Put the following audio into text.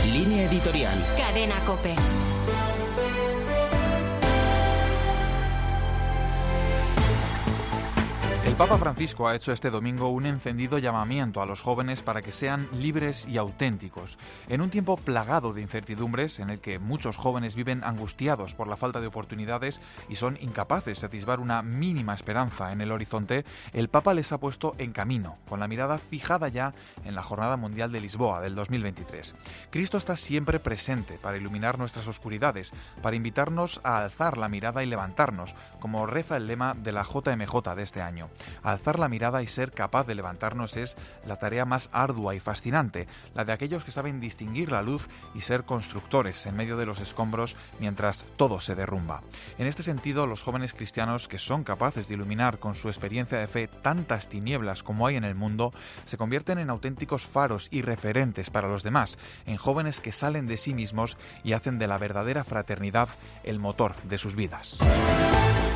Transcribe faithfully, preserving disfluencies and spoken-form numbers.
Línea editorial. Cadena COPE. El Papa Francisco ha hecho este domingo un encendido llamamiento a los jóvenes para que sean libres y auténticos. En un tiempo plagado de incertidumbres, en el que muchos jóvenes viven angustiados por la falta de oportunidades y son incapaces de atisbar una mínima esperanza en el horizonte, el Papa les ha puesto en camino, con la mirada fijada ya en la Jornada Mundial de Lisboa del dos mil veintitrés. Cristo está siempre presente para iluminar nuestras oscuridades, para invitarnos a alzar la mirada y levantarnos, como reza el lema de la J M J de este año. Alzar la mirada y ser capaz de levantarnos es la tarea más ardua y fascinante, la de aquellos que saben distinguir la luz y ser constructores en medio de los escombros mientras todo se derrumba. En este sentido, los jóvenes cristianos que son capaces de iluminar con su experiencia de fe tantas tinieblas como hay en el mundo, se convierten en auténticos faros y referentes para los demás, en jóvenes que salen de sí mismos y hacen de la verdadera fraternidad el motor de sus vidas.